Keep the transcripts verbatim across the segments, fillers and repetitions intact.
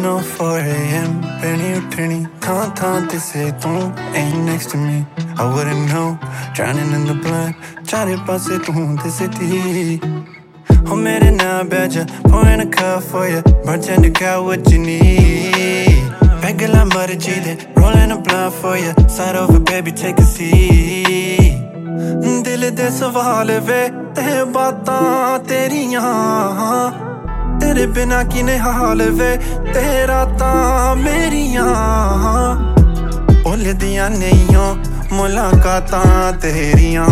know four a.m. Penny utthni thaan thaan te se tu ain't next to me. I wouldn't know, drowning in the blood. Chare paase tu disiti. Oh mere na beja, pouring a cup for you. Bartender got what you need. Regular marji de, rolling a blunt for you. Side over baby, take a seat. Dil de sawal ve, te baataan teriyan. तेरे बिना किने हाल वे तेरा तां मेरियां भुलदियां नहियों मुलाकातां तेरियां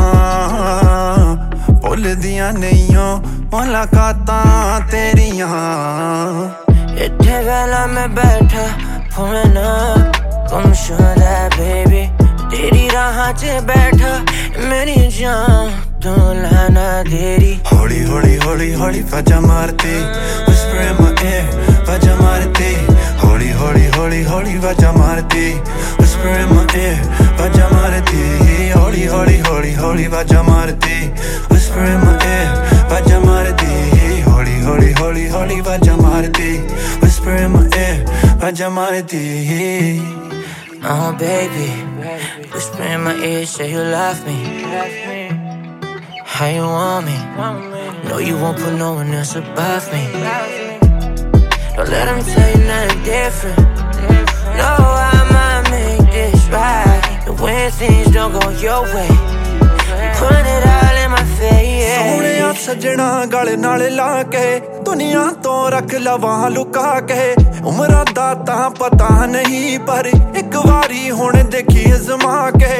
भुलदियां नहियों मुलाकातां तेरियां इत्थे वेला मैं बैठा pulling up गुमशुदा baby तेरी राहां च बैठा मेरी जान तू लाना तेरी हौली हौली हौली हौली वाजा मारती whisper in my ear वाजा मारती हौली हौली हौली हौली वाजा मारती whisper in my ear वाजा मारती हौली हौली हौली हौली वाजा मारती whisper in my ear वाजा मारती हौली हौली हौली हौली वाजा मारती whisper in my ear वाजा मारती Oh baby, whisper in my ear, say you love me. How you want me? No, you won't put no one else above me. Don't let them tell you nothing different. No, I'ma make this right. And when things don't go your way, you put it all in my face. सोहणिया सजना गल नाल ला के दुनिया तो रख लवां लुका के उमरां दा तां पता नहीं पर एक वारी हुण देखी अजमा के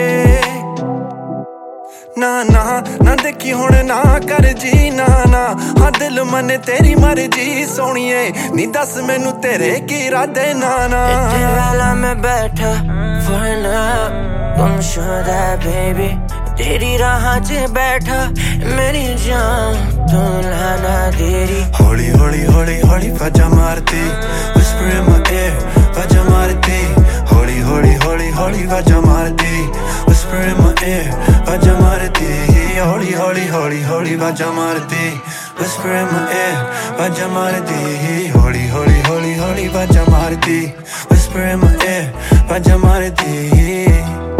ना ना ना देखी हुण ना कर जी ना ना हाँ दिल मने तेरी मर्जी सोहणिए नी दस मैनू तेरे की इरादे ना ना इत्थे वेला मैं बैठा falling up गुमशुदा baby तेरी राहां च बैठा मेरी जान तू लाना तेरी हौली हौली हौली हौली वाजा मारती whisper in my ear वाजा मारती हौली हौली हौली हौली वाजा मारती whisper in my ear वाजा मारती हौली हौली हौली हौली वाजा मारती whisper in my ear वाजा मारती हौली हौली हौली हौली वाजा मारती whisper in my ear वाजा मारती